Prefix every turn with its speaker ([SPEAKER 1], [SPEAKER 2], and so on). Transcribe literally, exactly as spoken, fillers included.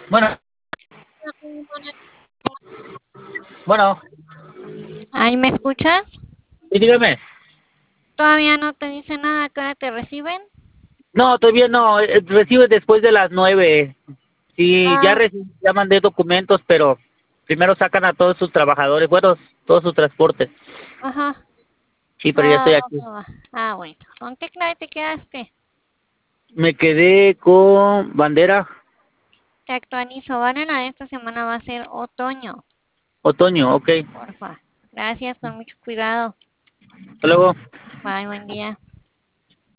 [SPEAKER 1] Bueno, bueno,
[SPEAKER 2] ¿Ahí me escuchas?
[SPEAKER 1] y dígame.
[SPEAKER 2] ¿Todavía no te dice nada? ¿Que ahora te reciben?
[SPEAKER 1] No, todavía no, eh, recibe después de las nueve. Sí, ya
[SPEAKER 2] Ah,
[SPEAKER 1] recibí, ya mandé documentos, pero primero sacan a todos sus trabajadores, bueno, todo su transporte.
[SPEAKER 2] ajá.
[SPEAKER 1] Sí, pero ya
[SPEAKER 2] Ah,
[SPEAKER 1] estoy aquí.
[SPEAKER 2] ah, ah, bueno. ¿Con qué clave te quedaste?
[SPEAKER 1] Me quedé con bandera,
[SPEAKER 2] Te actualizo, ¿vale? La de esta semana va a ser otoño.
[SPEAKER 1] otoño, ok.
[SPEAKER 2] Porfa. Gracias, con mucho cuidado.
[SPEAKER 1] Hasta luego.
[SPEAKER 2] Bye, buen día.